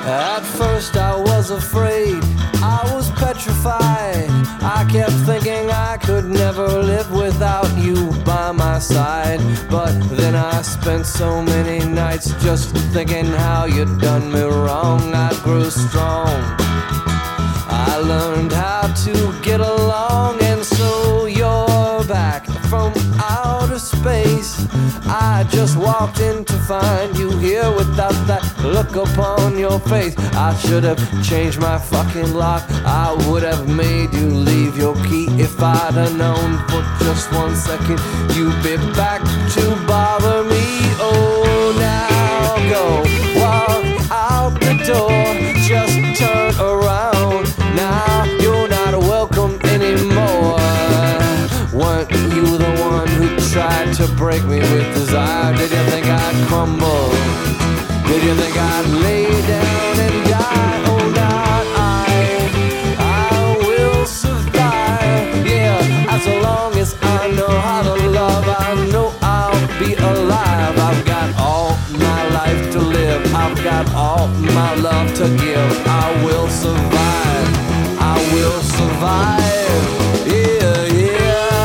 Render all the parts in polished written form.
At first I was afraid, I was petrified. I kept thinking I could never live without you by my side. But then I spent so many nights just thinking how you'd done me wrong. I grew strong, I learned how to get along. And so you're back from outer space. I just walked in to find you here without that look upon your face. I should have changed my fucking lock. I would have made you leave your key if I'd have known for just 1 second you'd be back to bother me. Oh, now go walk out the door, just turn around. Now you're not welcome anymore. Weren't you the one who tried to break me with desire? Did you think I'd crumble? Did you think I'd lay down and die? Oh, not I will survive. Yeah, as long as I know how to love, I know I'll be alive. I've got all my life to live, I've got all my love to give. I will survive, I will survive. Yeah, yeah.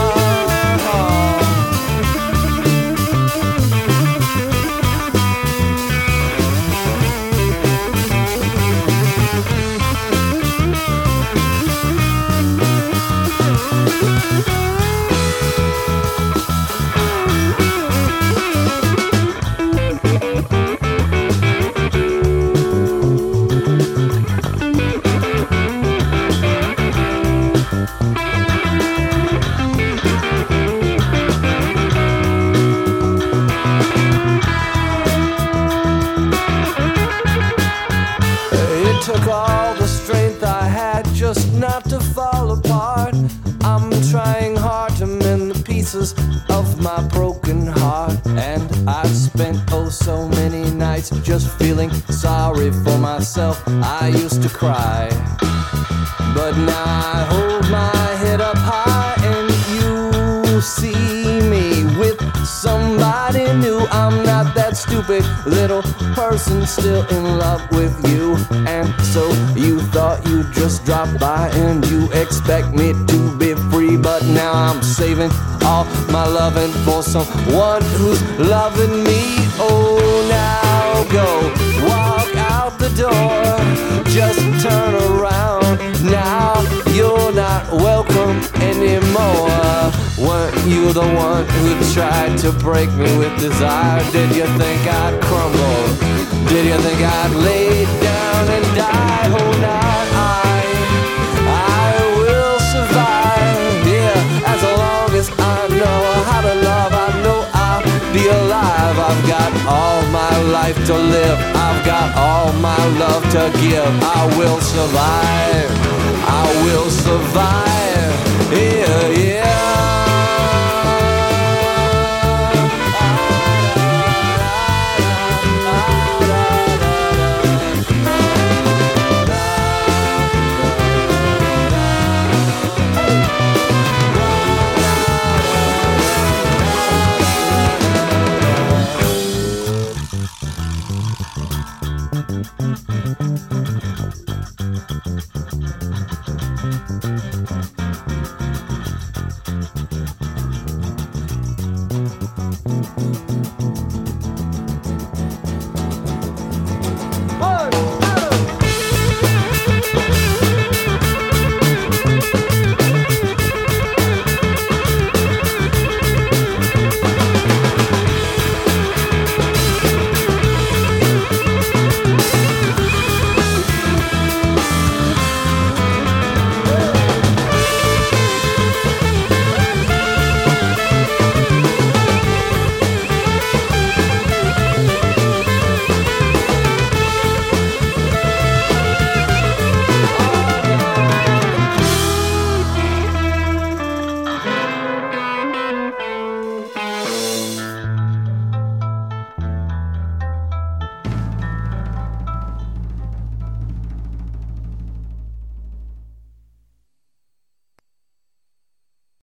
Took all the strength I had just not to fall apart. I'm trying hard to mend the pieces of my broken heart. And I've spent oh so many nights just feeling sorry for myself. I used to cry, but now I hold my head up high and you see me with somebody new. I'm not that stupid little person still in love with you. And so you thought you'd just drop by and you expect me to be free. But now I'm saving all my loving for someone who's loving me. Oh, now go walk out the door, just turn around. Now you're not welcome anymore. Weren't you the one who tried to break me with desire? Did you think I'd crumble? Did you think I'd lay down and die? Oh, not I will survive. Yeah, as long as I know how to love, I know I'll be alive. I've got all my life to live, I've got all my love to give. I will survive, I will survive. Yeah, yeah.